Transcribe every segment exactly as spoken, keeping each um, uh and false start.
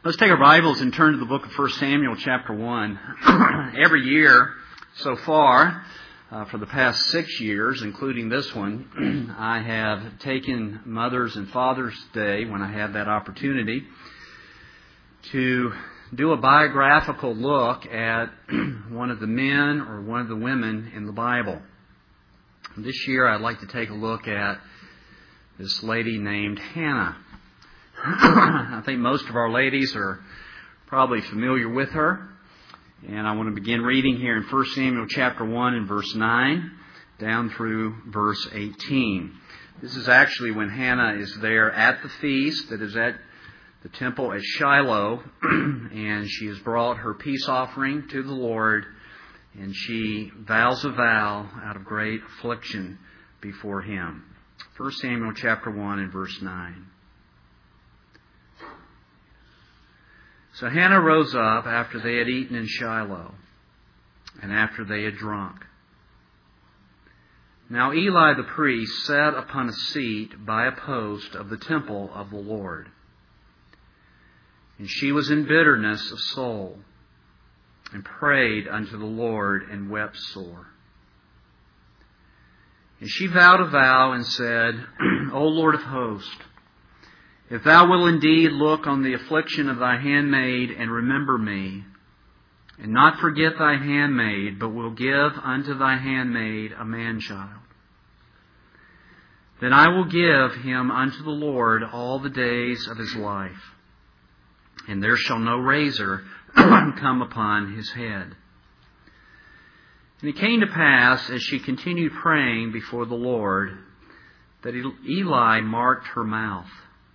Let's take our Bibles and turn to the book of First Samuel chapter one. Every year so far, uh, for the past six years, including this one, I have taken Mother's and Father's Day, when I have that opportunity, to do a biographical look at one of the men or one of the women in the Bible. This year I'd like to take a look at this lady named Hannah. I think most of our ladies are probably familiar with her. And I want to begin reading here in First Samuel chapter one and verse nine down through verse eighteen. This is actually when Hannah is there at the feast that is at the temple at Shiloh, and she has brought her peace offering to the Lord, and she vows a vow out of great affliction before Him. First Samuel chapter one and verse nine. So Hannah rose up after they had eaten in Shiloh, and after they had drunk. Now Eli the priest sat upon a seat by a post of the temple of the Lord. And she was in bitterness of soul, and prayed unto the Lord, and wept sore. And she vowed a vow, and said, O Lord of hosts, if Thou wilt indeed look on the affliction of Thy handmaid, and remember me, and not forget Thy handmaid, but will give unto Thy handmaid a man-child, then I will give him unto the Lord all the days of his life, and there shall no razor come upon his head. And it came to pass, as she continued praying before the Lord, that Eli marked her mouth.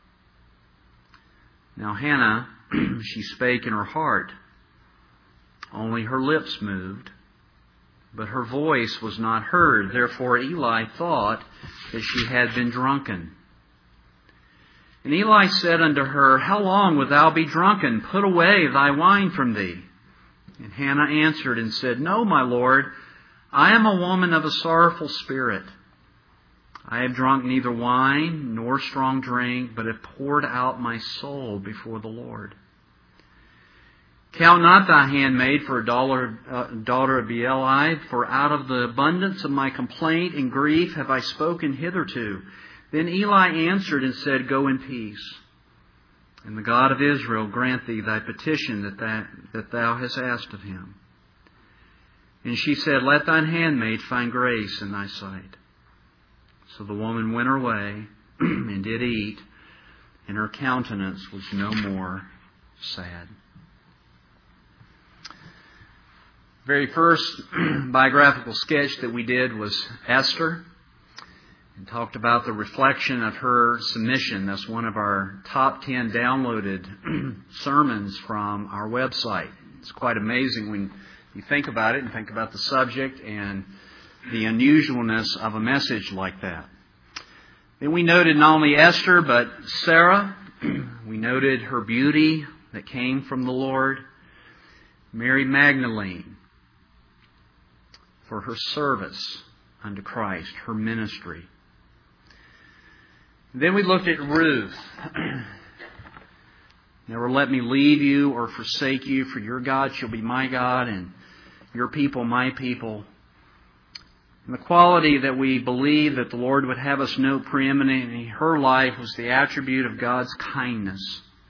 Now Hannah, she spake in her heart, only her lips moved, but her voice was not heard. Therefore Eli thought that she had been drunken. And Eli said unto her, How long wilt thou be drunken? Put away thy wine from thee. And Hannah answered and said, No, my Lord, I am a woman of a sorrowful spirit. I have drunk neither wine nor strong drink, but have poured out my soul before the Lord. Count not thy handmaid for a daughter, uh, daughter of Beli, for out of the abundance of my complaint and grief have I spoken hitherto. Then Eli answered and said, Go in peace. And the God of Israel grant thee thy petition that, that, that thou hast asked of him. And she said, Let thine handmaid find grace in thy sight. So the woman went her way and did eat, and her countenance was no more sad. The very first biographical sketch that we did was Esther, and talked about the reflection of her submission. That's one of our top ten downloaded sermons from our website. It's quite amazing when you think about it and think about the subject and the unusualness of a message like that. Then we noted not only Esther, but Sarah. We noted her beauty that came from the Lord. Mary Magdalene, for her service unto Christ, her ministry. Then we looked at Ruth. Never let me leave you or forsake you, for your God shall be my God, and your people my people. And the quality that we believe that the Lord would have us know preeminent in her life was the attribute of God's kindness.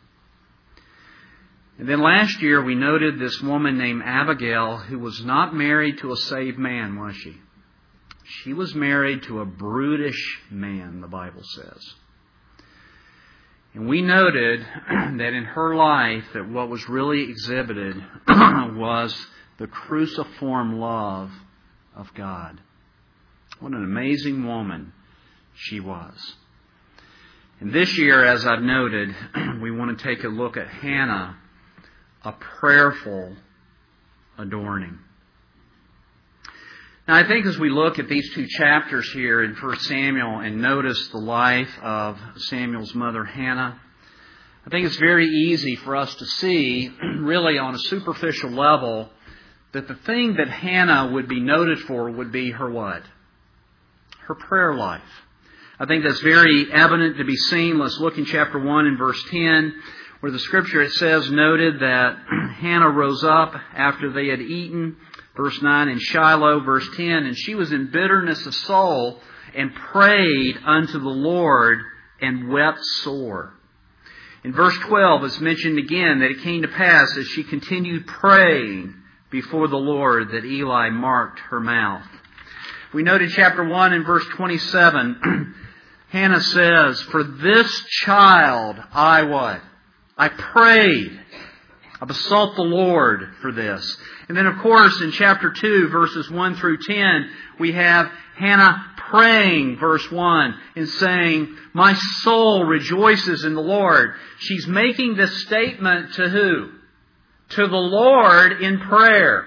And then last year we noted this woman named Abigail, who was not married to a saved man, was she? She was married to a brutish man, the Bible says. And we noted that in her life that what was really exhibited was the cruciform love of God. What an amazing woman she was. And this year, as I've noted, we want to take a look at Hannah, a prayerful adorning. Now, I think as we look at these two chapters here in First Samuel and notice the life of Samuel's mother, Hannah, I think it's very easy for us to see, really on a superficial level, that the thing that Hannah would be noted for would be her what? Her prayer life. I think that's very evident to be seen. Let's look in chapter one and verse ten, where the Scripture, it says, noted that Hannah rose up after they had eaten, verse nine, in Shiloh, verse ten, and she was in bitterness of soul and prayed unto the Lord and wept sore. In verse twelve, it's mentioned again that it came to pass as she continued praying before the Lord that Eli marked her mouth. We note in chapter one and verse twenty-seven, Hannah says, "For this child I what? I prayed. I besought the Lord for this." And then, of course, in chapter two, verses one through ten, we have Hannah praying, verse one, and saying, "My soul rejoices in the Lord." She's making this statement to who? To the Lord in prayer.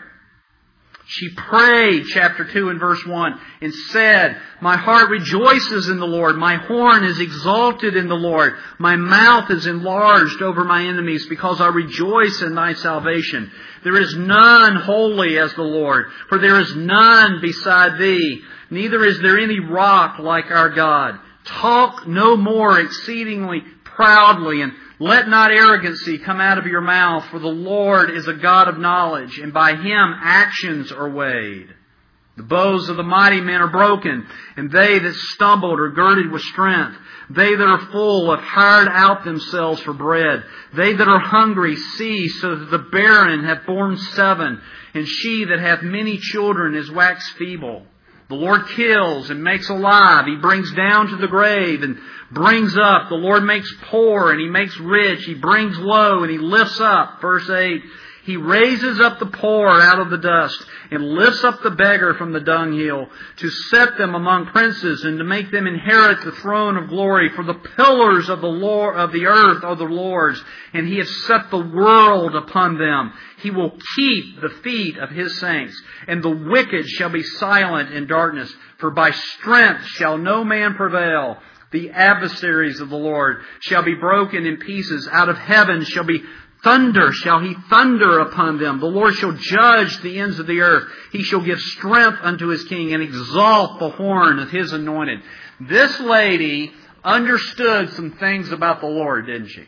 She prayed, chapter two and verse one, and said, "My heart rejoices in the Lord. My horn is exalted in the Lord. My mouth is enlarged over my enemies, because I rejoice in thy salvation. There is none holy as the Lord, for there is none beside thee. Neither is there any rock like our God. Talk no more exceedingly proudly, and let not arrogancy come out of your mouth, for the Lord is a God of knowledge, and by Him actions are weighed. The bows of the mighty men are broken, and they that stumbled are girded with strength. They that are full have hired out themselves for bread. They that are hungry cease, so that the barren have borne seven, and she that hath many children is waxed feeble. The Lord kills and makes alive. He brings down to the grave and brings up. The Lord makes poor and He makes rich. He brings low and He lifts up. Verse eight, He raises up the poor out of the dust and lifts up the beggar from the dunghill, to set them among princes and to make them inherit the throne of glory. For the pillars of the Lord of the earth are the Lord's, and He hath set the world upon them. He will keep the feet of His saints, and the wicked shall be silent in darkness. For by strength shall no man prevail. The adversaries of the Lord shall be broken in pieces. Out of heaven shall be thunder, shall He thunder upon them. The Lord shall judge the ends of the earth. He shall give strength unto His king and exalt the horn of His anointed. This lady understood some things about the Lord, didn't she?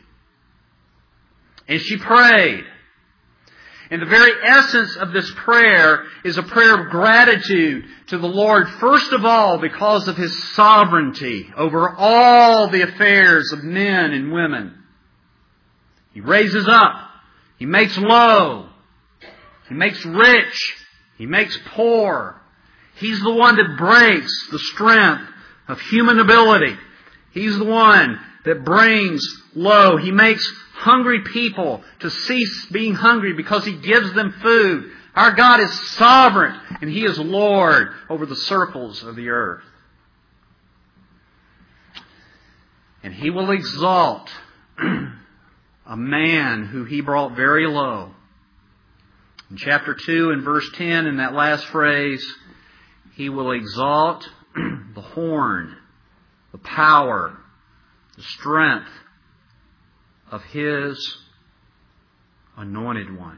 And she prayed. And the very essence of this prayer is a prayer of gratitude to the Lord, first of all, because of His sovereignty over all the affairs of men and women. He raises up. He makes low. He makes rich. He makes poor. He's the one that breaks the strength of human ability. He's the one that brings low. He makes hungry people to cease being hungry because He gives them food. Our God is sovereign, and He is Lord over the circles of the earth. And He will exalt a man who He brought very low. In chapter two and verse ten, in that last phrase, He will exalt the horn, the power, the strength of His anointed one.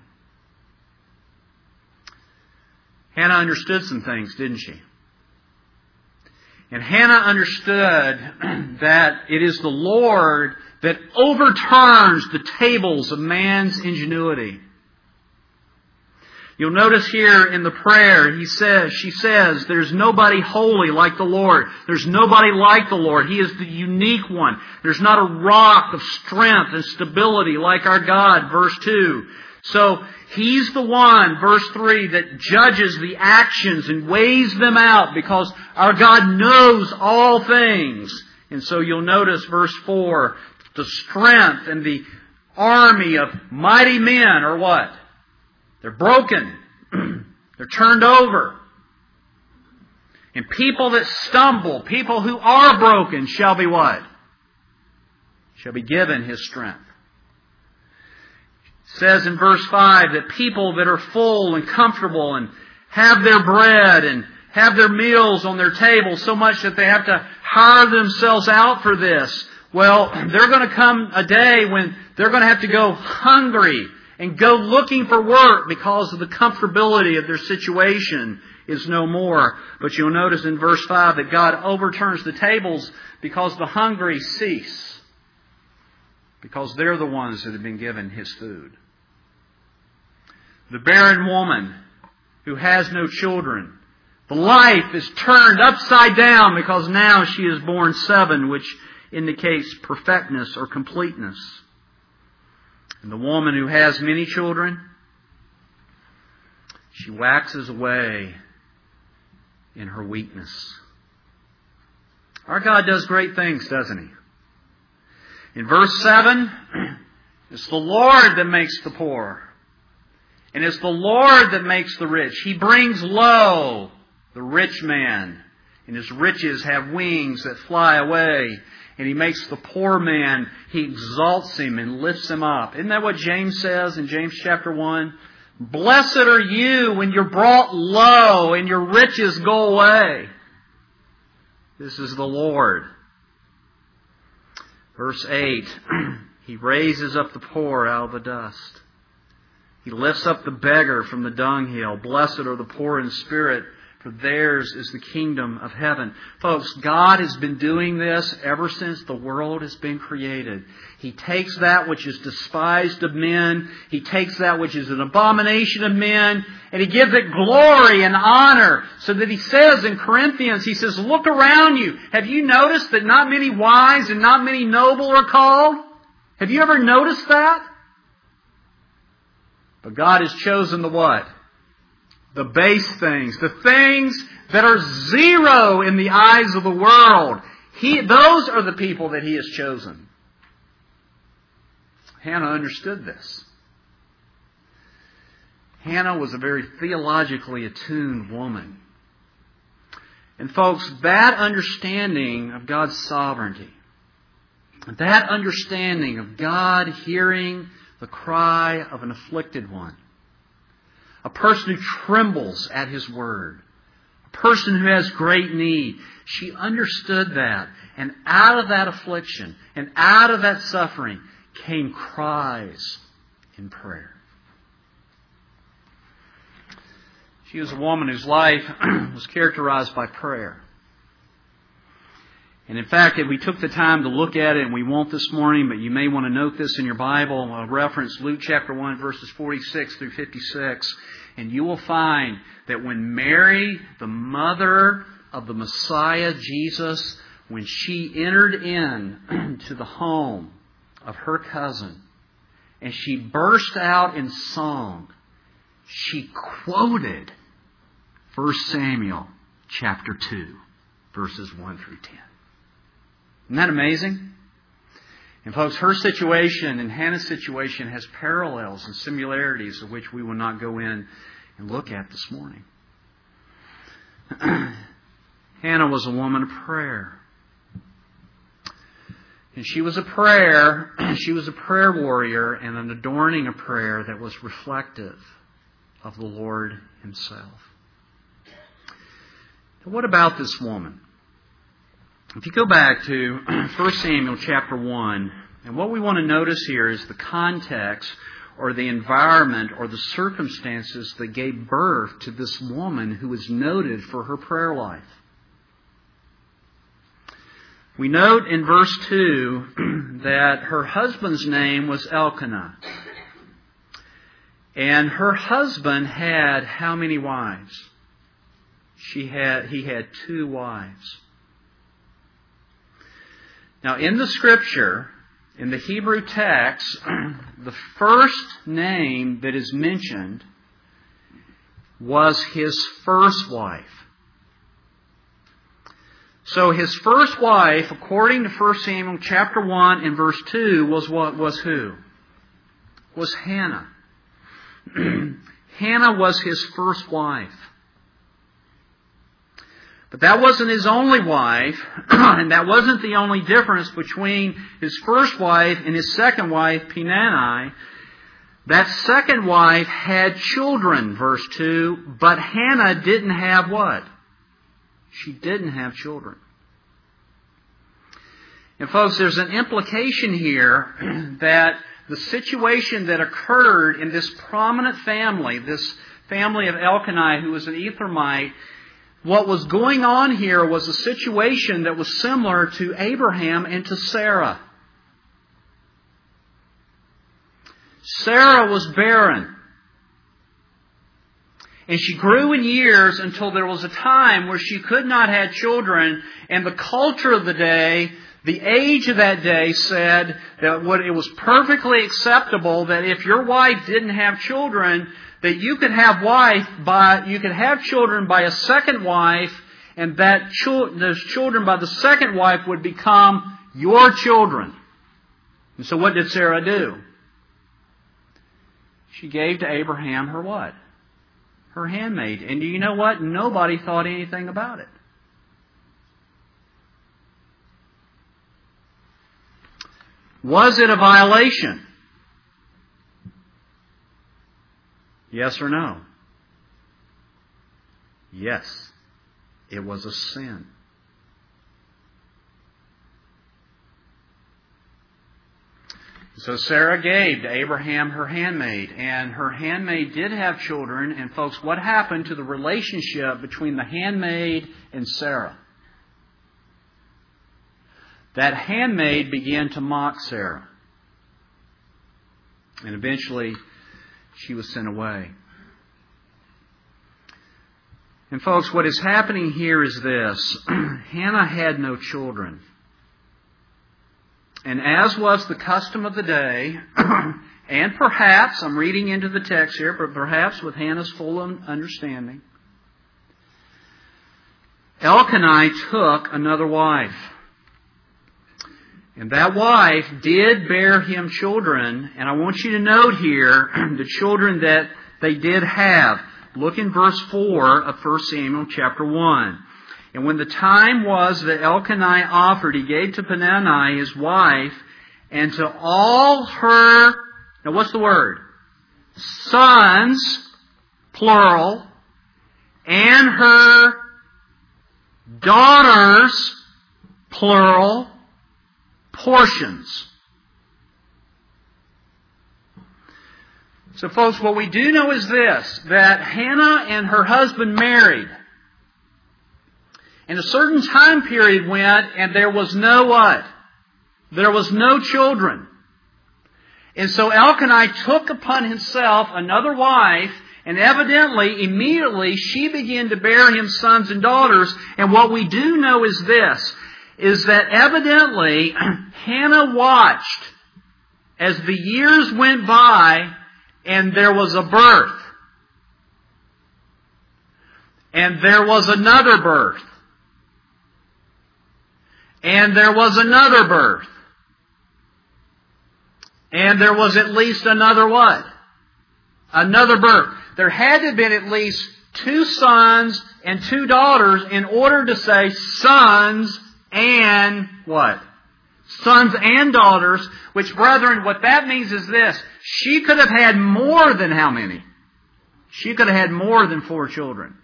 Hannah understood some things, didn't she? And Hannah understood that it is the Lord that overturns the tables of man's ingenuity. You'll notice here in the prayer, he says, she says, there's nobody holy like the Lord. There's nobody like the Lord. He is the unique one. There's not a rock of strength and stability like our God, verse two. So He's the one, verse three, that judges the actions and weighs them out, because our God knows all things. And so you'll notice verse four, the strength and the army of mighty men are what? They're broken. They're turned over. And people that stumble, people who are broken, shall be what? Shall be given His strength. It says in verse five that people that are full and comfortable and have their bread and have their meals on their table so much that they have to hire themselves out for this. Well, they're going to come a day when they're going to have to go hungry and go looking for work because of the comfortability of their situation is no more. But you'll notice in verse five that God overturns the tables because the hungry cease. because they're the ones that have been given His food. The barren woman who has no children, the life is turned upside down because now she is born seven, which indicates perfectness or completeness. And the woman who has many children, she waxes away in her weakness. Our God does great things, doesn't He? In verse seven, it's the Lord that makes the poor. And it's the Lord that makes the rich. He brings low the rich man, and his riches have wings that fly away. And He makes the poor man, He exalts him and lifts him up. Isn't that what James says in James chapter one? Blessed are you when you're brought low and your riches go away. This is the Lord. Verse eight, He raises up the poor out of the dust. He lifts up the beggar from the dunghill. Blessed are the poor in spirit, for theirs is the kingdom of heaven. Folks, God has been doing this ever since the world has been created. He takes that which is despised of men. He takes that which is an abomination of men. And He gives it glory and honor. So that He says in Corinthians, He says, look around you. Have you noticed that not many wise and not many noble are called? Have you ever noticed that? But God has chosen the what? The base things, the things that are zero in the eyes of the world. He, those are the people that He has chosen. Hannah understood this. Hannah was a very theologically attuned woman. And folks, that understanding of God's sovereignty, that understanding of God hearing the cry of an afflicted one, a person who trembles at His word, a person who has great need. She understood that. And out of that affliction and out of that suffering came cries in prayer. She was a woman whose life was characterized by prayer. And in fact, if we took the time to look at it, and we won't this morning, but you may want to note this in your Bible, I'll reference Luke chapter one, verses forty-six through fifty-six. And you will find that when Mary, the mother of the Messiah, Jesus, when she entered in to the home of her cousin, and she burst out in song, she quoted First Samuel chapter two, verses one through ten. Isn't that amazing? And folks, her situation and Hannah's situation has parallels and similarities of which we will not go in and look at this morning. Hannah was a woman of prayer. And she was a prayer, she was a prayer warrior and an adorning of prayer that was reflective of the Lord Himself. Now, what about this woman? If you go back to First Samuel chapter one, and what we want to notice here is the context or the environment or the circumstances that gave birth to this woman who is noted for her prayer life. We note in verse two that her husband's name was Elkanah. And her husband had how many wives? She had, he had two wives. Now, in the Scripture, in the Hebrew text, the first name that is mentioned was his first wife. So his first wife, according to First Samuel chapter one and verse two, was what was who? Was Hannah. Hannah was his first wife. But that wasn't his only wife, and that wasn't the only difference between his first wife and his second wife, Peninnah. That second wife had children, verse two, but Hannah didn't have what? She didn't have children. And folks, there's an implication here that the situation that occurred in this prominent family, this family of Elkanah, who was an Ephraimite, what was going on here was a situation that was similar to Abraham and to Sarah. Sarah was barren. And she grew in years until there was a time where she could not have children, and the culture of the day, the age of that day, said that what it was perfectly acceptable that if your wife didn't have children, that you could have wife by you could have children by a second wife, and that chil- those children by the second wife would become your children. And so what did Sarah do? She gave to Abraham her what? Her handmaid. And do you know what? Nobody thought anything about it. Was it a violation? Yes or no? Yes. It was a sin. So Sarah gave to Abraham her handmaid, and her handmaid did have children. And folks, what happened to the relationship between the handmaid and Sarah? That handmaid began to mock Sarah. And eventually, she was sent away. And folks, what is happening here is this. Hannah had no children. And as was the custom of the day, and perhaps, I'm reading into the text here, but perhaps with Hannah's full understanding, Elkanah took another wife. And that wife did bear him children. And I want you to note here the children that they did have. Look in verse four of First Samuel chapter one. And when the time was that Elkanah offered, he gave to Peninnah his wife, and to all her, now what's the word? Sons, plural, and her daughters, plural, portions. So folks, what we do know is this, that Hannah and her husband married. And a certain time period went, and there was no what? There was no children. And so Elkanah took upon himself another wife, and evidently, immediately, she began to bear him sons and daughters. And what we do know is this, is that evidently, Hannah watched as the years went by, and there was a birth. And there was another birth. And there was another birth. And there was at least another what? Another birth. There had to have been at least two sons and two daughters in order to say sons and what? Sons and daughters, which, brethren, what that means is this. She could have had more than how many? She could have had more than four children.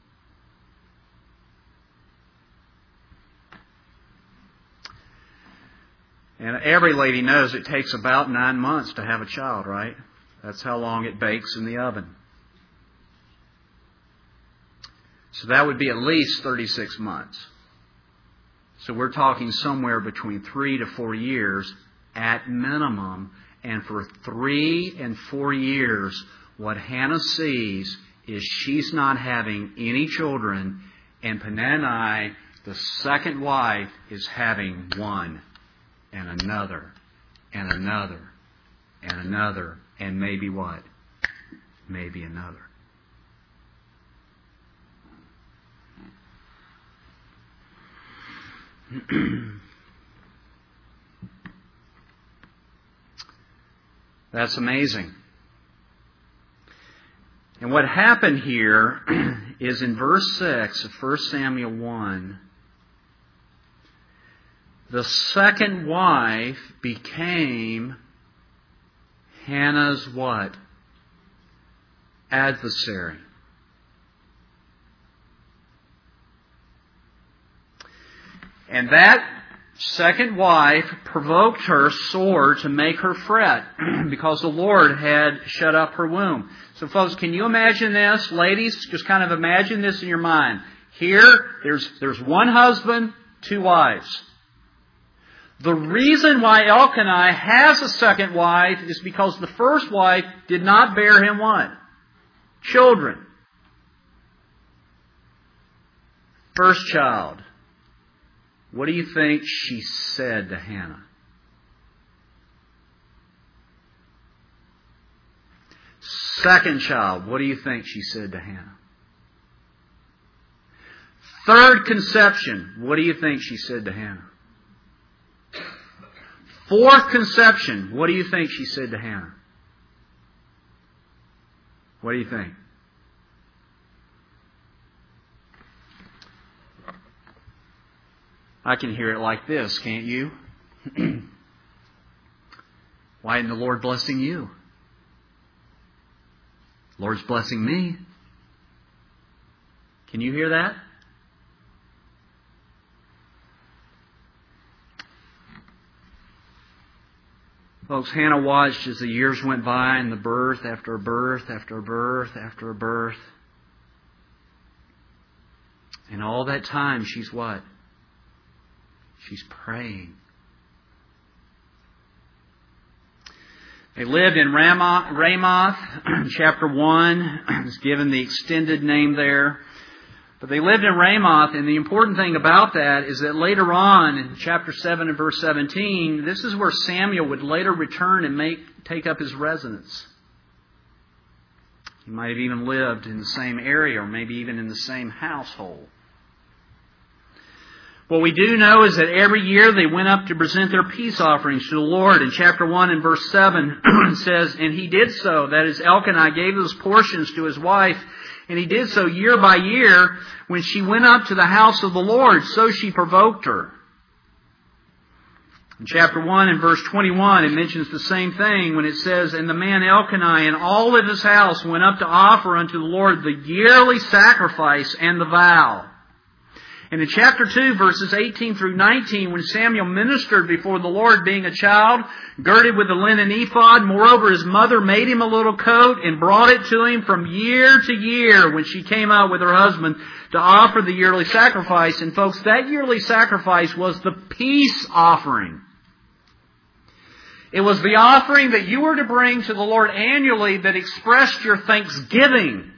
And every lady knows it takes about nine months to have a child, right? That's how long it bakes in the oven. So that would be at least thirty-six months. So we're talking somewhere between three to four years at minimum. And for three and four years, what Hannah sees is she's not having any children, and Peninnah, the second wife, is having one. And another, and another, and another, and maybe what? Maybe another. That's amazing. And what happened here is in verse six of First Samuel one, the second wife became Hannah's what? Adversary. And that second wife provoked her sore to make her fret because the Lord had shut up her womb. So folks, can you imagine this? Ladies, just kind of imagine this in your mind. Here, there's, there's one husband, two wives. The reason why Elkanah has a second wife is because the first wife did not bear him what? Children. First child. What do you think she said to Hannah? Second child. What do you think she said to Hannah? Third conception. What do you think she said to Hannah? Fourth conception. What do you think she said to Hannah? What do you think? I can hear it like this, can't you? Why isn't the Lord blessing you? The Lord's blessing me. Can you hear that? Folks, Hannah watched as the years went by and the birth after a birth after a birth after a birth. And all that time she's what? She's praying. They lived in Ramoth, Ramoth chapter one. It's given the extended name there. But they lived in Ramoth, and the important thing about that is that later on, in chapter seven and verse seventeen, this is where Samuel would later return and make take up his residence. He might have even lived in the same area, or maybe even in the same household. What we do know is that every year they went up to present their peace offerings to the Lord. In chapter one and verse seven it says, "And he did so," that is, Elkanah gave those portions to his wife, and he did so year by year. When she went up to the house of the Lord, so she provoked her. In chapter one and verse twenty-one, it mentions the same thing when it says, "And the man Elkanah and all of his house went up to offer unto the Lord the yearly sacrifice and the vow." And in chapter two, verses eighteen through nineteen, when Samuel ministered before the Lord being a child, girded with the linen ephod, moreover his mother made him a little coat and brought it to him from year to year when she came out with her husband to offer the yearly sacrifice. And folks, that yearly sacrifice was the peace offering. It was the offering that you were to bring to the Lord annually that expressed your thanksgiving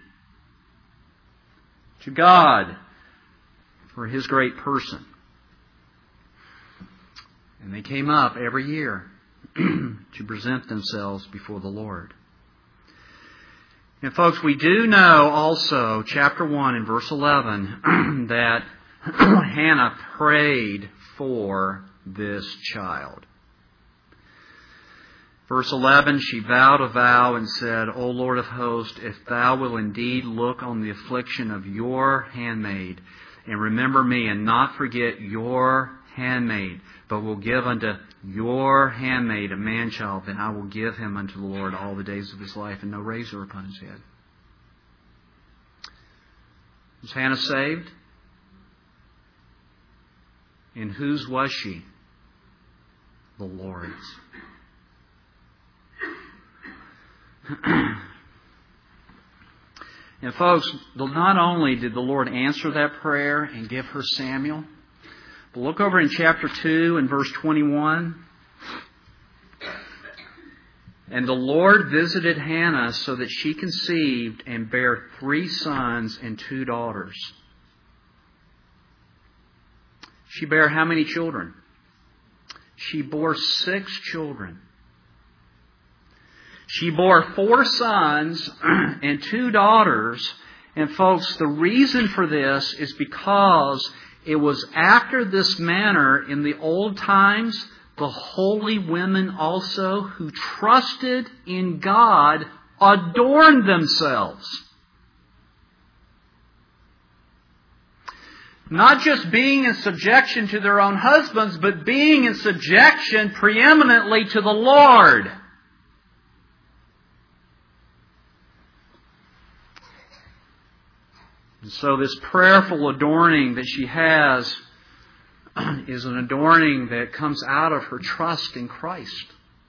to God for His great person. And they came up every year to present themselves before the Lord. And folks, we do know also, chapter one and verse eleven, that Hannah prayed for this child. Verse eleven, she vowed a vow and said, "O Lord of hosts, if Thou will indeed look on the affliction of Your handmaid, and remember me, and not forget Your handmaid, but will give unto Your handmaid a man-child, then I will give him unto the Lord all the days of his life, and no razor upon his head." Was Hannah saved? And whose was she? The Lord's. And folks, not only did the Lord answer that prayer and give her Samuel, but look over in chapter two and verse twenty-one. "And the Lord visited Hannah so that she conceived and bare three sons and two daughters." She bare how many children? She bore six children. She bore four sons and two daughters. And folks, the reason for this is because it was after this manner in the old times, the holy women also who trusted in God adorned themselves. Not just being in subjection to their own husbands, but being in subjection preeminently to the Lord. And so this prayerful adorning that she has is an adorning that comes out of her trust in Christ.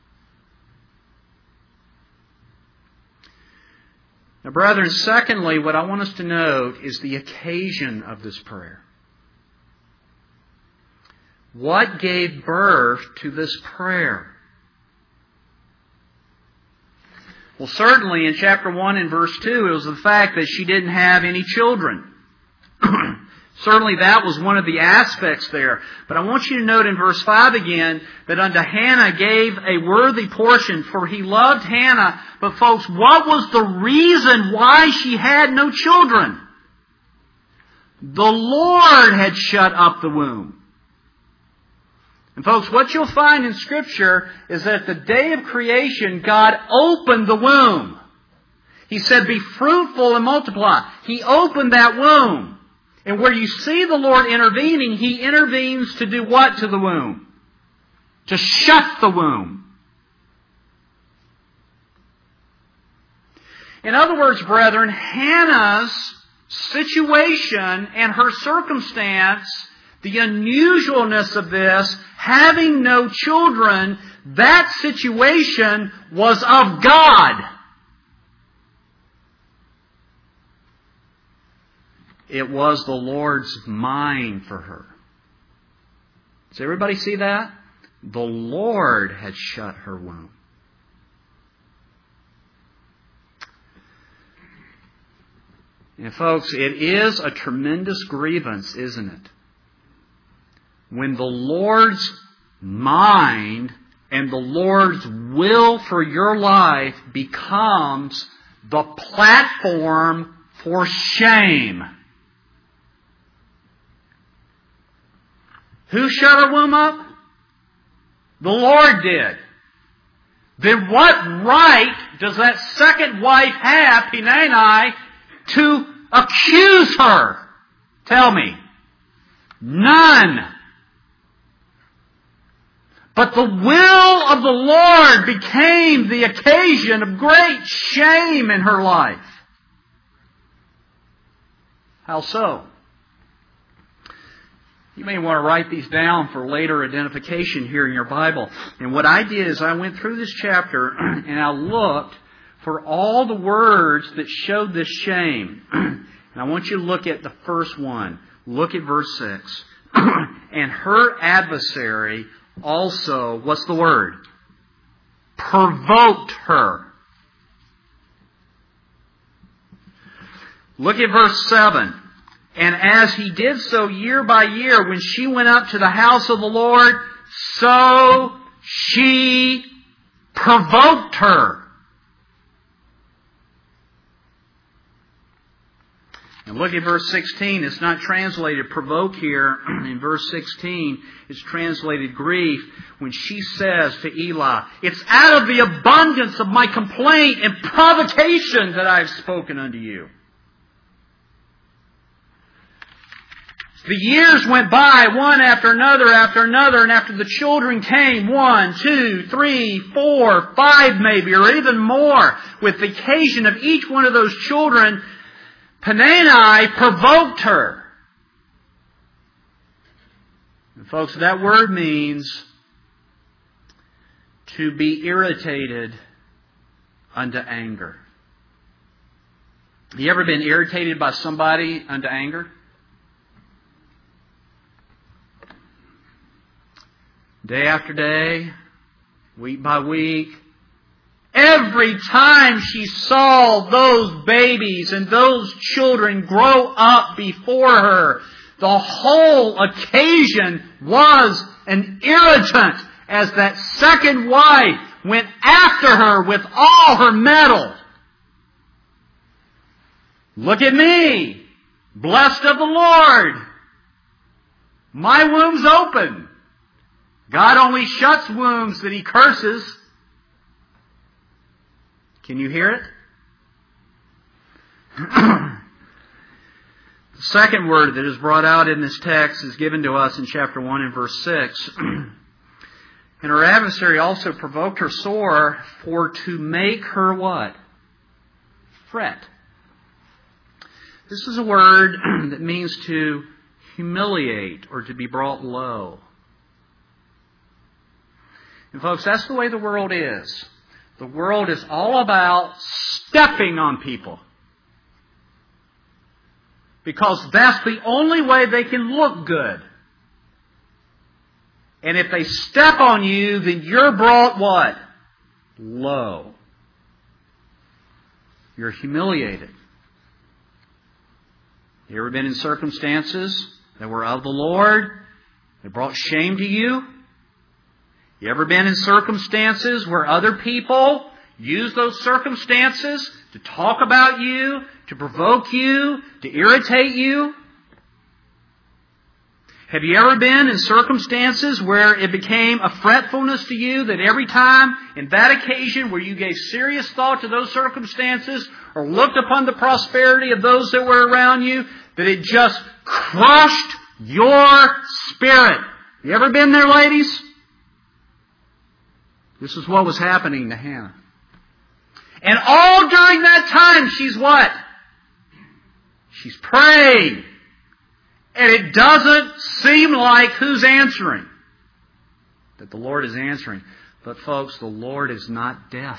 Now, brethren, secondly, what I want us to note is the occasion of this prayer. What gave birth to this prayer? Well, certainly in chapter one and verse two, it was the fact that she didn't have any children. Certainly that was one of the aspects there. But I want you to note in verse five again that unto Hannah gave a worthy portion, for he loved Hannah. But folks, what was the reason why she had no children? The Lord had shut up the womb. And folks, what you'll find in Scripture is that the day of creation, God opened the womb. He said, be fruitful and multiply. He opened that womb. And where you see the Lord intervening, He intervenes to do what to the womb? To shut the womb. In other words, brethren, Hannah's situation and her circumstance, the unusualness of this, having no children, that situation was of God. It was the Lord's mind for her. Does everybody see that? The Lord had shut her womb. And folks, it is a tremendous grievance, isn't it? When the Lord's mind and the Lord's will for your life becomes the platform for shame. Who shut her womb up? The Lord did. Then what right does that second wife have, Peninnah, to accuse her? Tell me. None. But the will of the Lord became the occasion of great shame in her life. How so? You may want to write these down for later identification here in your Bible. And what I did is I went through this chapter and I looked for all the words that showed this shame. And I want you to look at the first one. Look at verse six. And her adversary also, what's the word? Provoked her. Look at verse seven. And as he did so year by year, when she went up to the house of the Lord, so she provoked her. And look at verse sixteen. It's not translated provoke here. In verse sixteen, it's translated grief. When she says to Eli, it's out of the abundance of my complaint and provocation that I have spoken unto you. The years went by, one after another after another, and after the children came, one, two, three, four, five maybe, or even more, with the occasion of each one of those children, Peninnah provoked her. And folks, that word means to be irritated unto anger. Have you ever been irritated by somebody unto anger? Day after day, week by week, every time she saw those babies and those children grow up before her, the whole occasion was an irritant as that second wife went after her with all her mettle. Look at me, blessed of the Lord. My womb's open. God only shuts wombs that He curses. Can you hear it? The second word that is brought out in this text is given to us in chapter one and verse six. And her adversary also provoked her sore for to make her what? Fret. This is a word that means to humiliate or to be brought low. And folks, that's the way the world is. The world is all about stepping on people. Because that's the only way they can look good. And if they step on you, then you're brought what? Low. You're humiliated. You ever been in circumstances that were of the Lord that brought shame to you? You ever been in circumstances where other people use those circumstances to talk about you, to provoke you, to irritate you? Have you ever been in circumstances where it became a fretfulness to you that every time in that occasion where you gave serious thought to those circumstances or looked upon the prosperity of those that were around you, that it just crushed your spirit? You ever been there, ladies? This is what was happening to Hannah. And all during that time, she's what? She's praying. And it doesn't seem like who's answering. That the Lord is answering. But folks, the Lord is not deaf.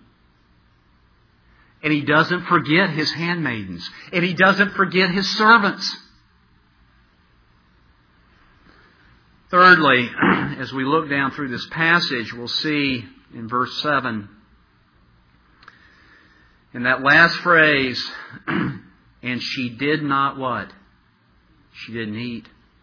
And He doesn't forget His handmaidens. And He doesn't forget His servants. Thirdly, as we look down through this passage, we'll see in verse seven, in that last phrase, and she did not what? She didn't eat.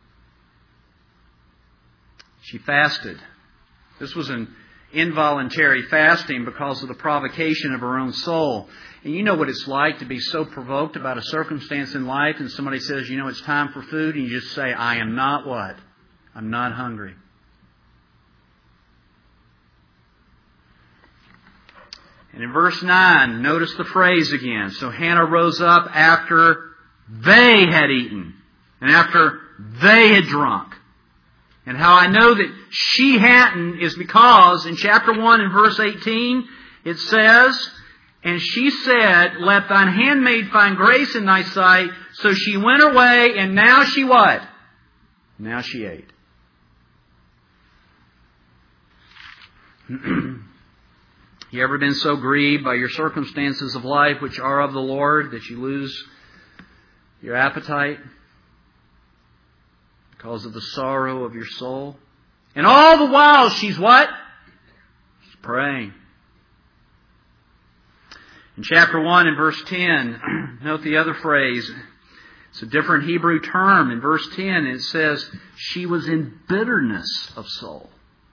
She fasted. This was an involuntary fasting because of the provocation of her own soul. And you know what it's like to be so provoked about a circumstance in life and somebody says, you know, it's time for food, and you just say, I am not what? I'm not hungry. And in verse nine, notice the phrase again. So Hannah rose up after they had eaten and after they had drunk. And how I know that she hadn't is because in chapter one and verse eighteen, it says, and she said, let thine handmaid find grace in thy sight. So she went away, and now she what? Now she ate. You ever been so grieved by your circumstances of life which are of the Lord that you lose your appetite because of the sorrow of your soul? And all the while she's what? She's praying. In chapter one and verse ten, note the other phrase. It's a different Hebrew term. In verse ten it says, she was in bitterness of soul.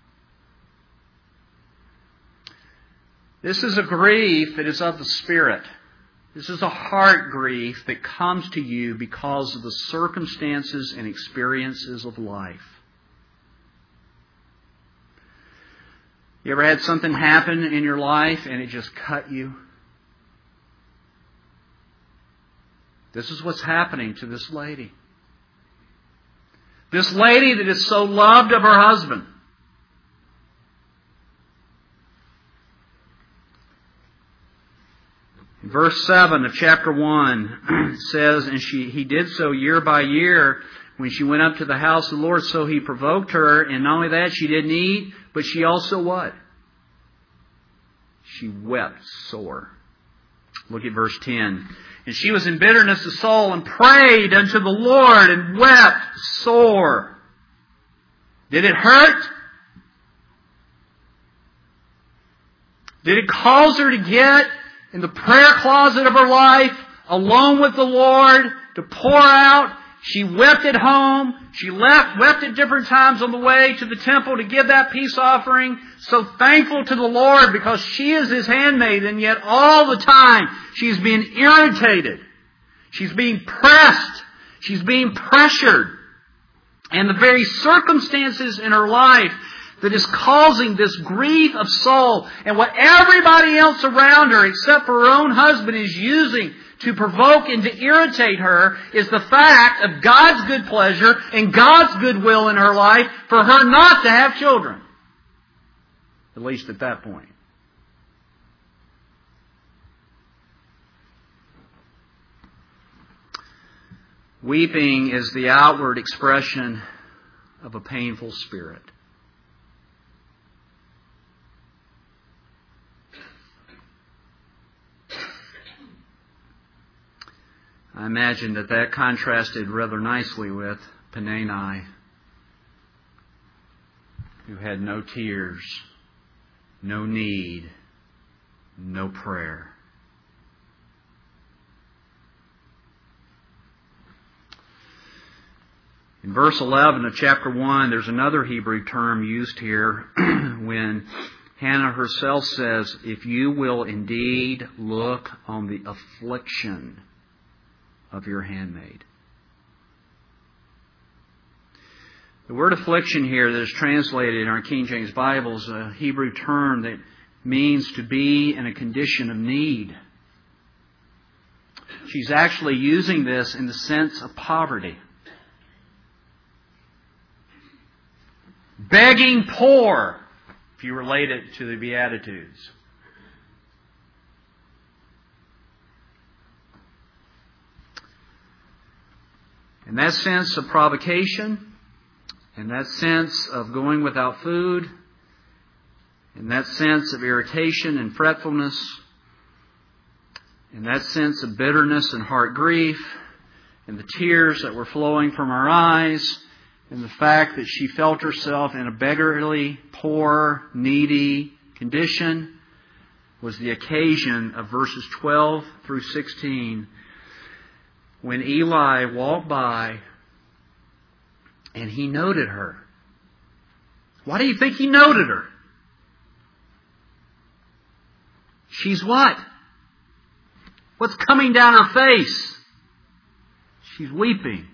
This is a grief that is of the Spirit. This is a heart grief that comes to you because of the circumstances and experiences of life. You ever had something happen in your life and it just cut you? This is what's happening to this lady. This lady that is so loved of her husband. Verse seven of chapter one says, and she he did so year by year when she went up to the house of the Lord, so he provoked her, and not only that, she didn't eat, but she also what? She wept sore. Look at verse ten. And she was in bitterness of soul and prayed unto the Lord and wept sore. Did it hurt? Did it cause her to get in the prayer closet of her life, alone with the Lord, to pour out? She wept at home. She left, wept at different times on the way to the temple to give that peace offering. So thankful to the Lord because she is His handmaid, and yet all the time she's being irritated. She's being pressed. She's being pressured. And the very circumstances in her life that is causing this grief of soul, and what everybody else around her, except for her own husband, is using to provoke and to irritate her, is the fact of God's good pleasure and God's goodwill in her life for her not to have children. At least at that point. Weeping is the outward expression of a painful spirit. I imagine that that contrasted rather nicely with Peninnah. who had no tears, no need, no prayer. In verse eleven of chapter one, there's another Hebrew term used here when Hannah herself says, "If you will indeed look on the affliction of your handmaid." The word affliction here that is translated in our King James Bible is a Hebrew term that means to be in a condition of need. She's actually using this in the sense of poverty. Begging poor, if you relate it to the Beatitudes. In that sense of provocation, in that sense of going without food, in that sense of irritation and fretfulness, in that sense of bitterness and heart grief, and the tears that were flowing from her eyes, and the fact that she felt herself in a beggarly, poor, needy condition, was the occasion of verses twelve through sixteen, when Eli walked by and he noted her. Why do you think he noted her? She's what? What's coming down her face? She's weeping.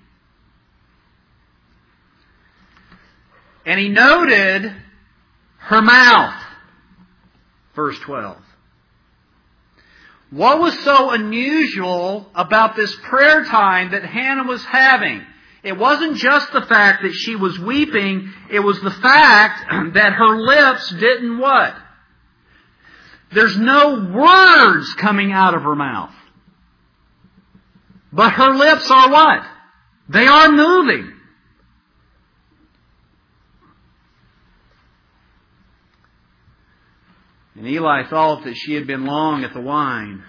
And he noted her mouth. Verse twelve. What was so unusual about this prayer time that Hannah was having? It wasn't just the fact that she was weeping. It was the fact that her lips didn't what? There's no words coming out of her mouth. But her lips are what? They are moving. And Eli thought that she had been long at the wine.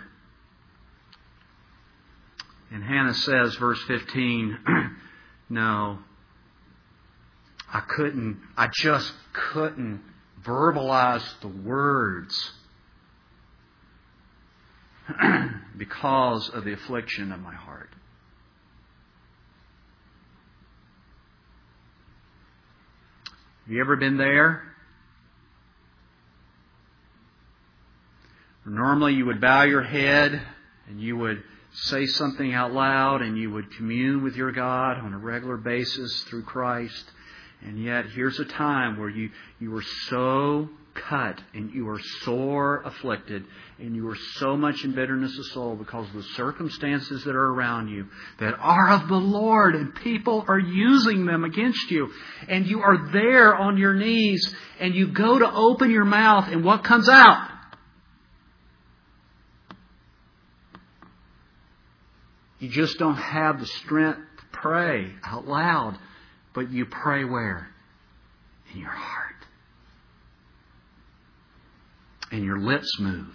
And Hannah says, verse fifteen, no, I couldn't, I just couldn't verbalize the words because of the affliction of my heart. Have you ever been there? Normally you would bow your head and you would say something out loud and you would commune with your God on a regular basis through Christ. And yet here's a time where you, you are so cut and you are sore afflicted and you are so much in bitterness of soul because of the circumstances that are around you that are of the Lord, and people are using them against you. And you are there on your knees and you go to open your mouth, and what comes out? You just don't have the strength to pray out loud, but you pray where? In your heart. And your lips move.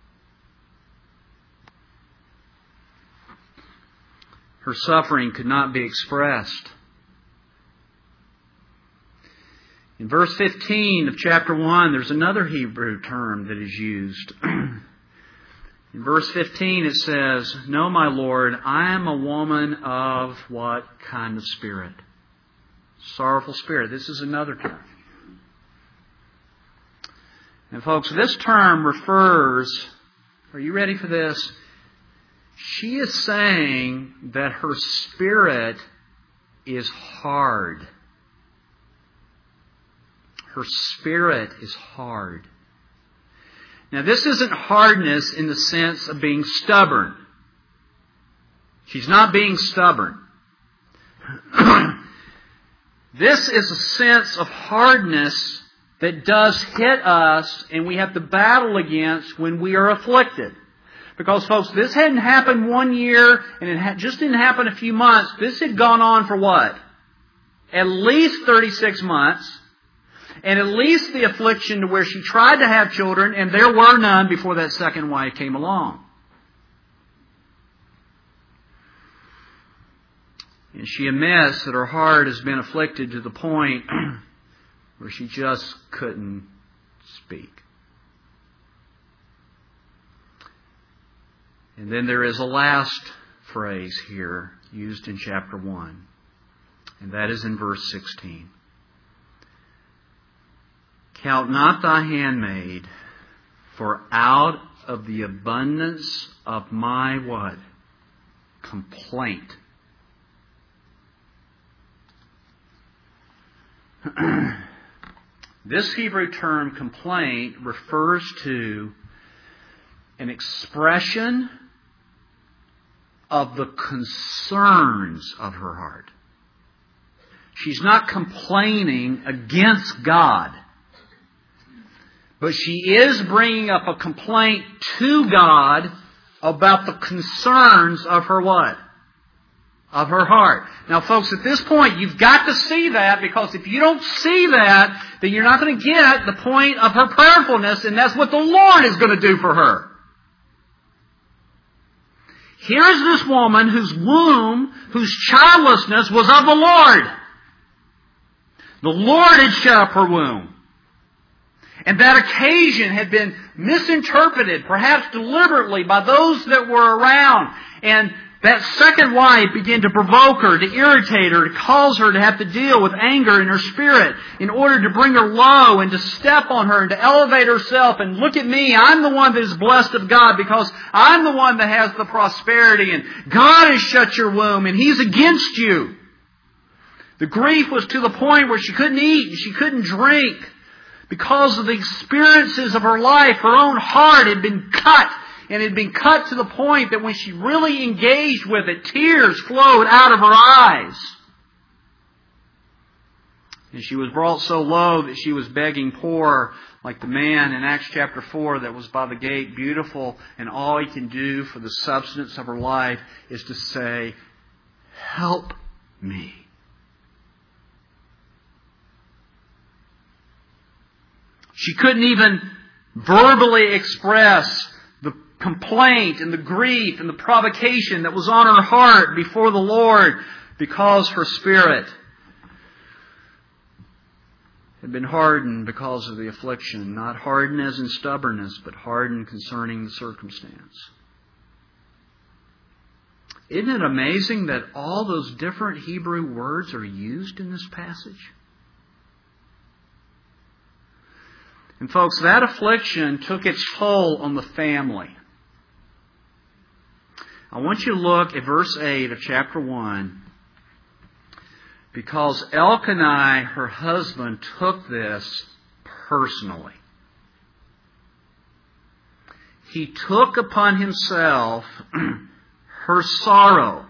Her suffering could not be expressed. In verse fifteen of chapter one, there's another Hebrew term that is used. In verse fifteen it says, "No, my Lord, I am a woman of" what kind of spirit? Sorrowful spirit. This is another term. And folks, this term refers, are you ready for this? She is saying that her spirit is hard. Her spirit is hard. Now, this isn't hardness in the sense of being stubborn. She's not being stubborn. This is a sense of hardness that does hit us and we have to battle against when we are afflicted. Because, folks, this hadn't happened one year and it just didn't happen a few months. This had gone on for what? At least thirty-six months. And at least the affliction to where she tried to have children and there were none before that second wife came along. And she admits that her heart has been afflicted to the point where she just couldn't speak. And then there is a last phrase here used in chapter one, and that is in verse sixteen. Count not thy handmaid, for out of the abundance of my what? Complaint. This Hebrew term complaint refers to an expression of the concerns of her heart. She's not complaining against God, but she is bringing up a complaint to God about the concerns of her what? Of her heart. Now, folks, at this point, you've got to see that, because if you don't see that, then you're not going to get the point of her prayerfulness, and that's what the Lord is going to do for her. Here is this woman whose womb, whose childlessness was of the Lord. The Lord had shut up her womb. And that occasion had been misinterpreted, perhaps deliberately, by those that were around. And that second wife began to provoke her, to irritate her, to cause her to have to deal with anger in her spirit in order to bring her low and to step on her and to elevate herself and look at me. I'm the one that is blessed of God because I'm the one that has the prosperity, and God has shut your womb and He's against you. The grief was to the point where she couldn't eat and she couldn't drink because of the experiences of her life. Her own heart had been cut. And it had been cut to the point that when she really engaged with it, tears flowed out of her eyes. And she was brought so low that she was begging poor, like the man in Acts chapter four that was by the gate, beautiful, and all he can do for the substance of her life is to say, "Help me." She couldn't even verbally express complaint and the grief and the provocation that was on her heart before the Lord because her spirit had been hardened because of the affliction. Not hardened as in stubbornness, but hardened concerning the circumstance. Isn't it amazing that all those different Hebrew words are used in this passage? And folks, that affliction took its toll on the family. I want you to look at verse eight of chapter one. Because Elkanah, her husband, took this personally. He took upon himself her sorrow.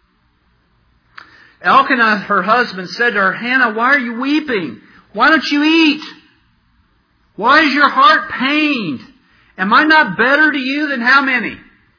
Elkanah, her husband, said to her, "Hannah, why are you weeping? Why don't you eat? Why is your heart pained? Am I not better to you than how many?"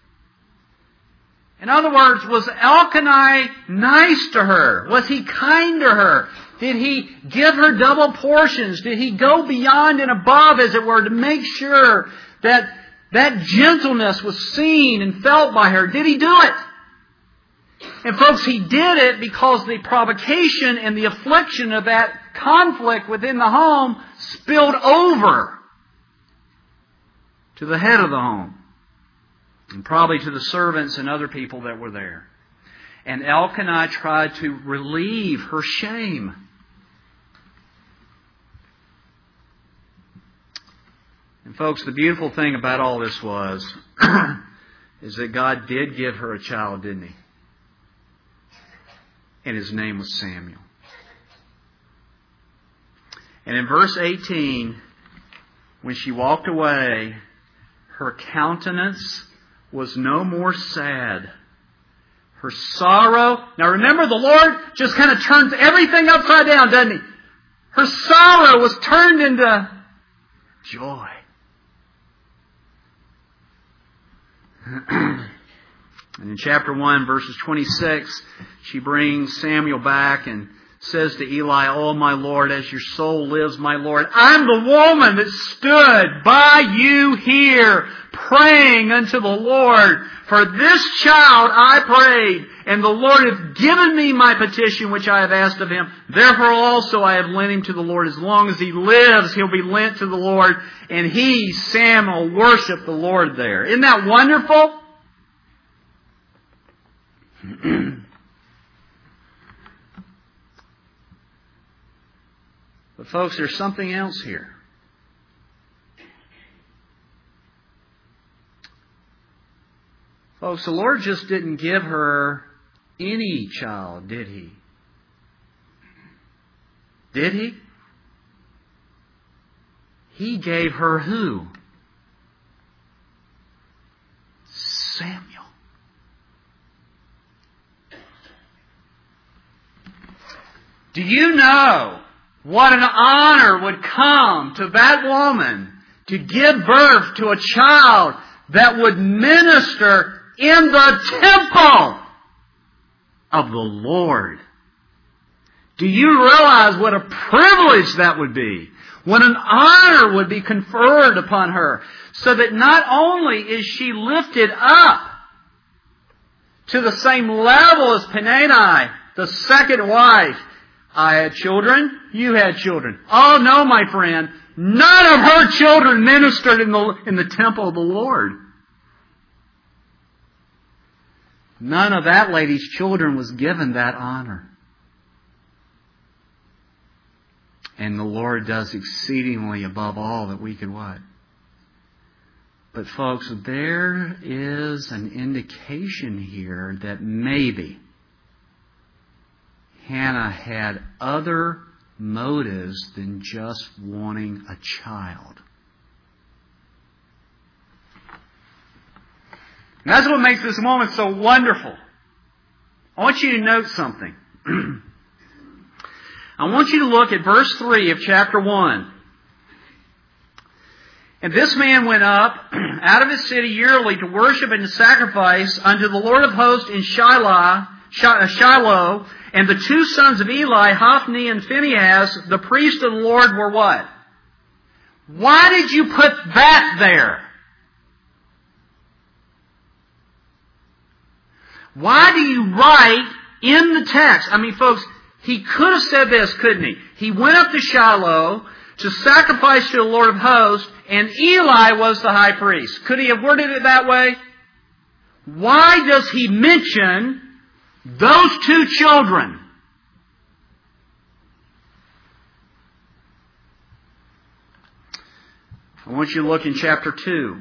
In other words, was Elkanah nice to her? Was he kind to her? Did he give her double portions? Did he go beyond and above, as it were, to make sure that that gentleness was seen and felt by her? Did he do it? And folks, he did it because the provocation and the affliction of that conflict within the home spilled over to the head of the home. And probably to the servants and other people that were there. And Elkanah tried to relieve her shame. And folks, the beautiful thing about all this was, is that God did give her a child, didn't He? And his name was Samuel. And in verse eighteen, when she walked away, her countenance was no more sad. Her sorrow... Now remember, the Lord just kind of turns everything upside down, doesn't He? Her sorrow was turned into joy. And in chapter one, verses twenty-six, she brings Samuel back, and says to Eli, "Oh, my Lord, as your soul lives, my Lord, I'm the woman that stood by you here, praying unto the Lord. For this child I prayed, and the Lord hath given me my petition which I have asked of Him. Therefore also I have lent him to the Lord. As long as he lives, he'll be lent to the Lord." And he, Samuel, worshiped the Lord there. Isn't that wonderful? But folks, there's something else here. Folks, the Lord just didn't give her any child, did He? Did He? He gave her who? Samuel. Do you know what an honor would come to that woman to give birth to a child that would minister in the temple of the Lord? Do you realize what a privilege that would be? What an honor would be conferred upon her, so that not only is she lifted up to the same level as Peninnah, the second wife. I had children, you had children. Oh no, my friend, none of her children ministered in the, in the temple of the Lord. None of that lady's children was given that honor. And the Lord does exceedingly above all that we could what? But folks, there is an indication here that maybe Hannah had other motives than just wanting a child. And that's what makes this moment so wonderful. I want you to note something. I want you to look at verse three of chapter one. "And this man went up out of his city yearly to worship and to sacrifice unto the Lord of hosts in Shiloh, Shiloh, and the two sons of Eli, Hophni and Phinehas, the priest of the Lord, were" what? Why did you put that there? Why do you write in the text? I mean, folks, he could have said this, couldn't he? He went up to Shiloh to sacrifice to the Lord of hosts, and Eli was the high priest. Could he have worded it that way? Why does he mention those two children? I want you to look in chapter two.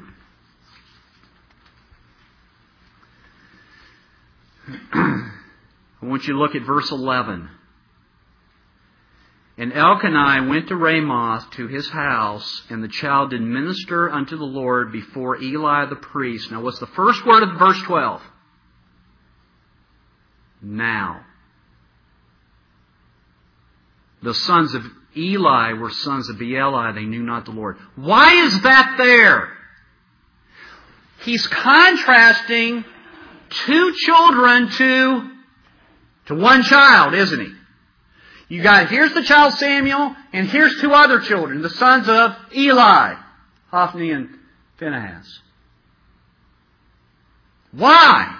I want you to look at verse eleven. "And Elkanah went to Ramoth to his house, and the child did minister unto the Lord before Eli the priest." Now what's the first word of verse twelve? Now. The sons of Eli were sons of Beeli. They knew not the Lord. Why is that there? He's contrasting two children to, to one child, isn't he? You got, here's the child Samuel, and here's two other children, the sons of Eli, Hophni and Phinehas. Why?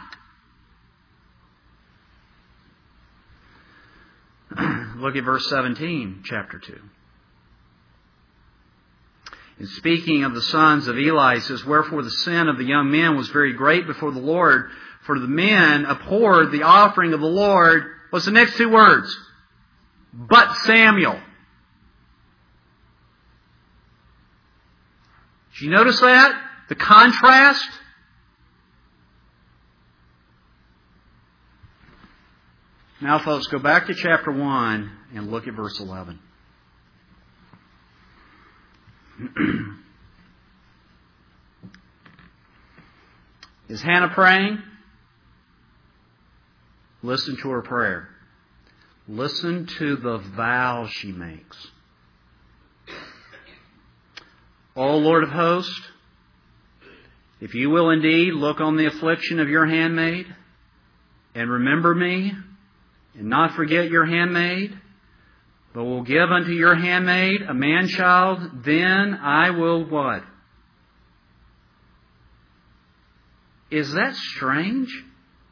Look at verse seventeen, chapter two. In speaking of the sons of Eli, he says, "Wherefore the sin of the young men was very great before the Lord, for the men abhorred the offering of the Lord." What's the next two words? "But Samuel." Did you notice that? The contrast? Now, folks, go back to chapter one and look at verse eleven. Is Hannah praying? Listen to her prayer. Listen to the vow she makes. "O Lord of hosts, if you will indeed look on the affliction of your handmaid, and remember me, and not forget your handmaid, but will give unto your handmaid a man-child, then I will what? Is that strange?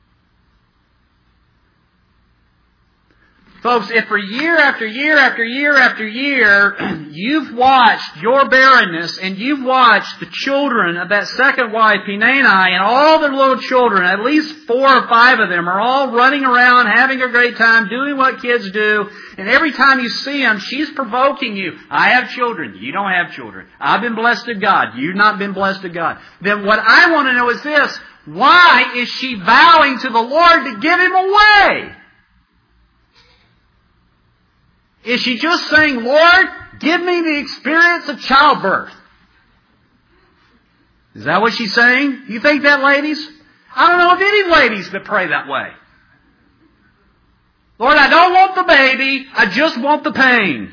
Folks, if for year after year after year after year, you've watched your barrenness and you've watched the children of that second wife, Peninnah, and all their little children, at least four or five of them, are all running around, having a great time, doing what kids do, and every time you see them, she's provoking you. I have children. You don't have children. I've been blessed of God. You've not been blessed of God. Then what I want to know is this: why is she vowing to the Lord to give him away? Is she just saying, Lord, give me the experience of childbirth? Is that what she's saying? You think that, ladies? I don't know of any ladies that pray that way. Lord, I don't want the baby. I just want the pain.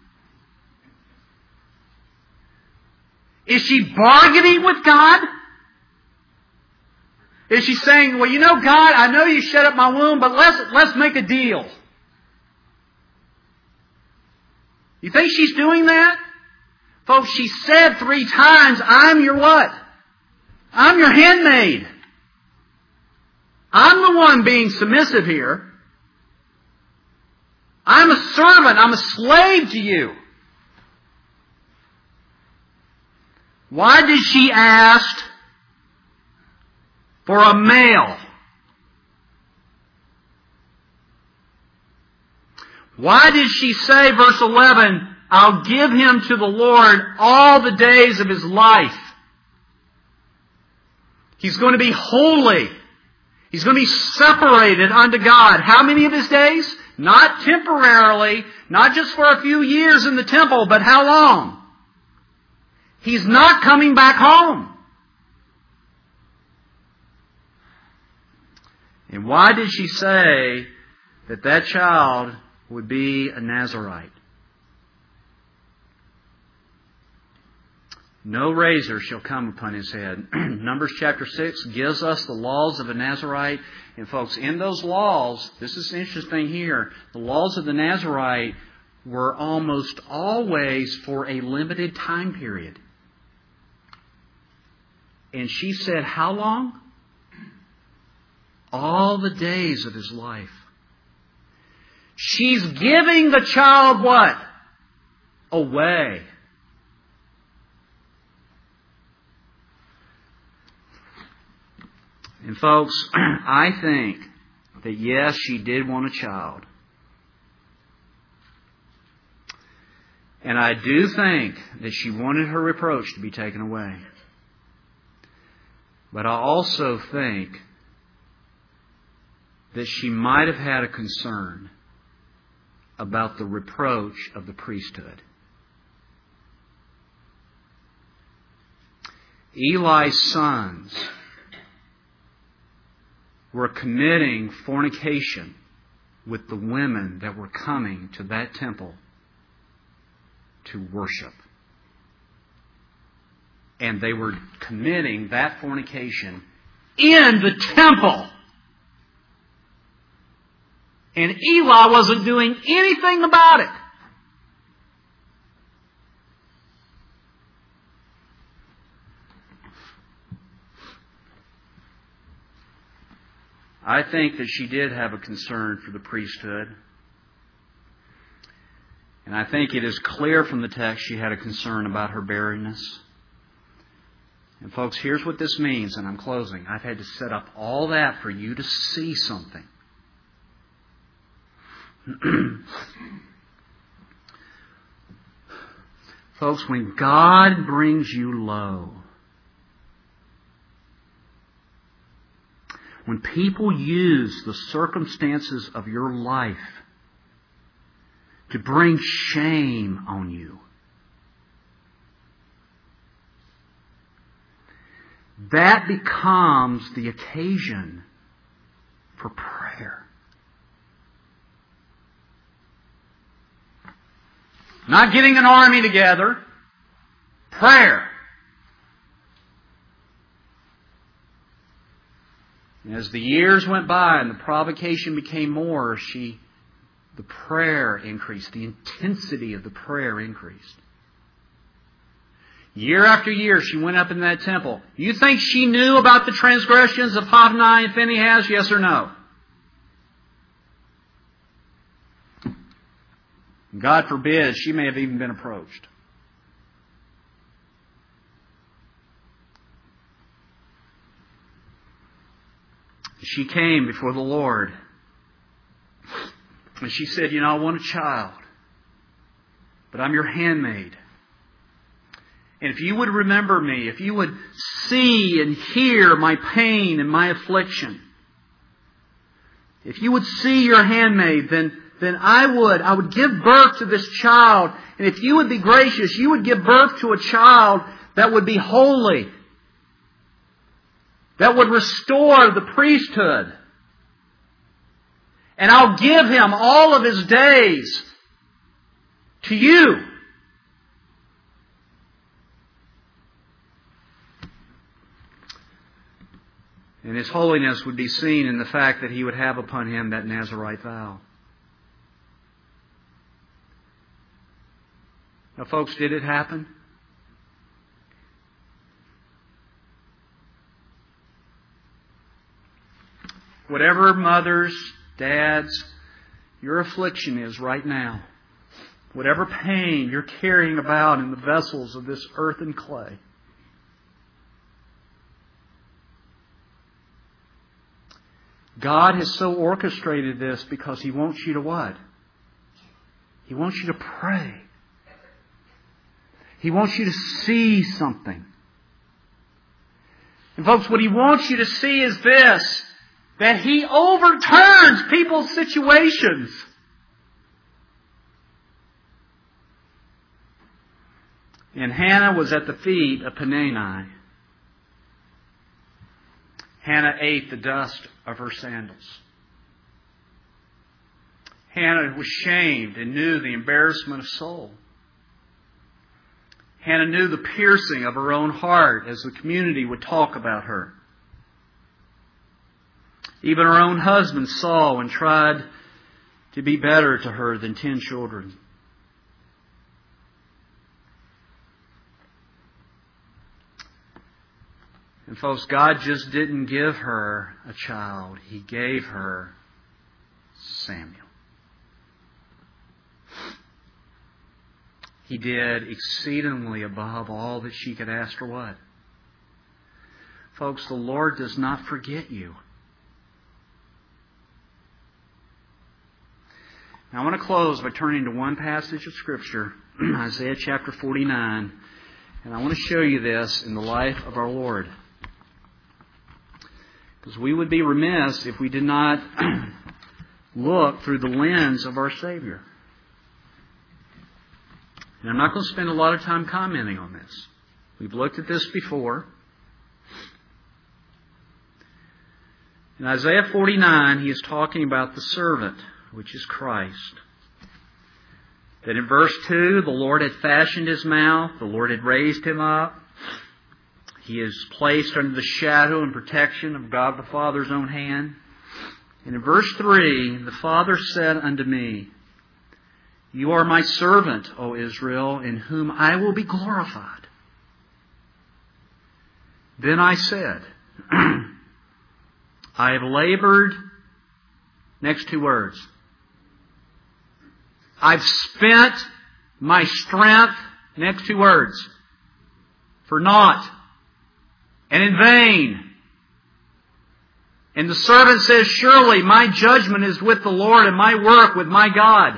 Is she bargaining with God? Is she saying, well, you know, God, I know you shut up my womb, but let's, let's make a deal. You think she's doing that? Folks, she said three times, I'm your what? I'm your handmaid. I'm the one being submissive here. I'm a servant. I'm a slave to you. Why did she ask for a male? Why did she say, verse eleven, I'll give him to the Lord all the days of his life? He's going to be holy. He's going to be separated unto God. How many of his days? Not temporarily, not just for a few years in the temple, but how long? He's not coming back home. And why did she say that that child would be a Nazirite? No razor shall come upon his head. Numbers chapter six gives us the laws of a Nazirite. And folks, in those laws, this is interesting here, the laws of the Nazirite were almost always for a limited time period. And she said, how long? All the days of his life. She's giving the child what? Away. And folks, I think that yes, she did want a child. And I do think that she wanted her reproach to be taken away. But I also think that she might have had a concern about the reproach of the priesthood. Eli's sons were committing fornication with the women that were coming to that temple to worship. And they were committing that fornication in the temple. And Eli wasn't doing anything about it. I think that she did have a concern for the priesthood. And I think it is clear from the text she had a concern about her barrenness. And folks, here's what this means, and I'm closing. I've had to set up all that for you to see something. Folks, when God brings you low, when people use the circumstances of your life to bring shame on you, that becomes the occasion for prayer. Not getting an army together. Prayer. As the years went by and the provocation became more, she the prayer increased. The intensity of the prayer increased. Year after year, she went up in that temple. You think she knew about the transgressions of Hophni and Phinehas? Yes or no? God forbid, she may have even been approached. She came before the Lord. And she said, you know, I want a child. But I'm your handmaid. And if you would remember me, if you would see and hear my pain and my affliction, if you would see your handmaid, then, then I would, I would give birth to this child. And if you would be gracious, you would give birth to a child that would be holy, that would restore the priesthood. And I'll give him all of his days to you. And his holiness would be seen in the fact that he would have upon him that Nazirite vow. Now, folks, did it happen? Whatever mothers, dads, your affliction is right now, whatever pain you're carrying about in the vessels of this earth and clay, God has so orchestrated this because He wants you to what? He wants you to pray. He wants you to see something. And folks, what He wants you to see is this, that He overturns people's situations. And Hannah was at the feet of Peninnah. Hannah ate the dust of her sandals. Hannah was shamed and knew the embarrassment of soul. Hannah knew the piercing of her own heart as the community would talk about her. Even her own husband saw and tried to be better to her than ten children. And folks, God just didn't give her a child. He gave her Samuel. He did exceedingly above all that she could ask or what? Folks, the Lord does not forget you. Now I want to close by turning to one passage of Scripture, Isaiah chapter forty-nine. And I want to show you this in the life of our Lord. Because we would be remiss if we did not look through the lens of our Savior. And I'm not going to spend a lot of time commenting on this. We've looked at this before. In Isaiah forty-nine, he is talking about the servant, which is Christ. That in verse two, the Lord had fashioned his mouth, the Lord had raised him up. He is placed under the shadow and protection of God the Father's own hand. And in verse three, the Father said unto me, You are my servant, O Israel, in whom I will be glorified. Then I said, I have labored, next two words, I've spent my strength, next two words, for naught and in vain. And the servant says, Surely my judgment is with the Lord and my work with my God.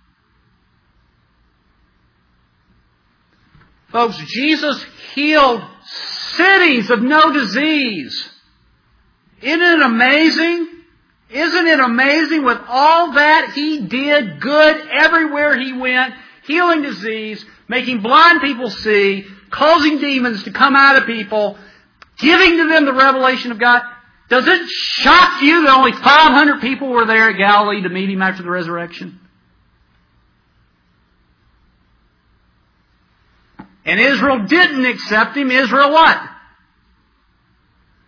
Folks, Jesus healed cities of no disease. Isn't it amazing? Isn't it amazing with all that He did good everywhere He went, healing disease, making blind people see, causing demons to come out of people, giving to them the revelation of God? Does it shock you that only five hundred people were there at Galilee to meet Him after the resurrection? And Israel didn't accept Him. Israel what?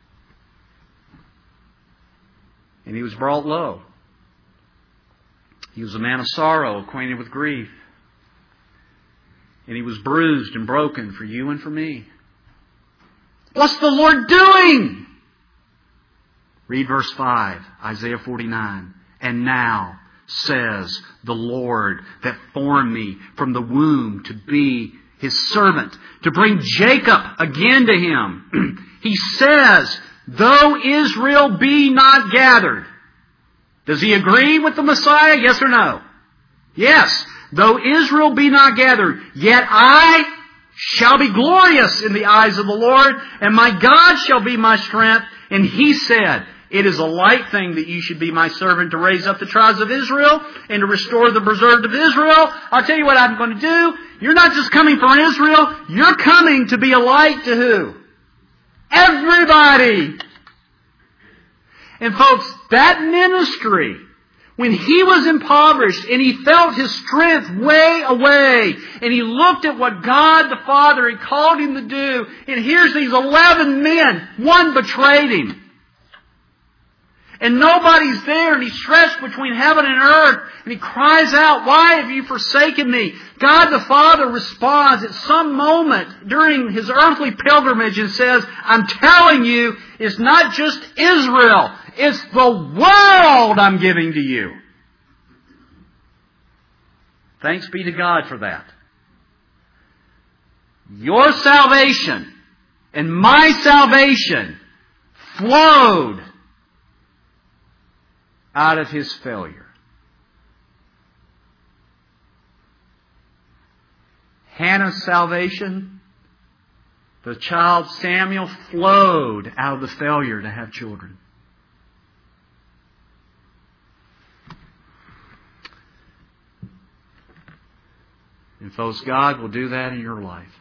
And He was brought low. He was a man of sorrow, acquainted with grief. And He was bruised and broken for you and for me. What's the Lord doing? Read verse five, Isaiah forty-nine. And now says the Lord that formed me from the womb to be His servant, to bring Jacob again to Him. He says, though Israel be not gathered. Does He agree with the Messiah? Yes or no? Yes. Though Israel be not gathered, yet I shall be glorious in the eyes of the Lord, and my God shall be my strength. And He said, it is a light thing that you should be my servant to raise up the tribes of Israel and to restore the preserved of Israel. I'll tell you what I'm going to do. You're not just coming for Israel. You're coming to be a light to who? Everybody. And folks, that ministry, when he was impoverished and he felt his strength way away, and he looked at what God the Father had called him to do, and here's these eleven men, one betrayed him. And nobody's there, and he's stretched between heaven and earth, and he cries out, why have you forsaken me? God the Father responds at some moment during his earthly pilgrimage and says, I'm telling you, it's not just Israel, it's the world I'm giving to you. Thanks be to God for that. Your salvation and my salvation flowed out of His failure. Hannah's salvation, the child Samuel, flowed out of the failure to have children. And folks, God will do that in your life.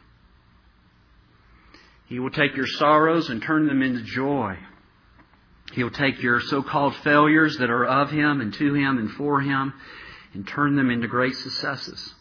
He will take your sorrows and turn them into joy. He'll take your so-called failures that are of Him and to Him and for Him and turn them into great successes.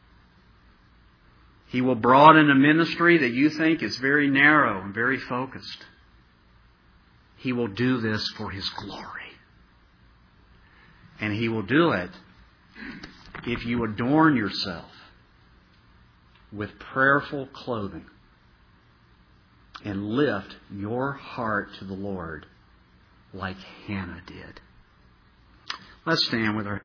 He will broaden a ministry that you think is very narrow and very focused. He will do this for His glory. And He will do it if you adorn yourself with prayerful clothing and lift your heart to the Lord like Hannah did. Let's stand with our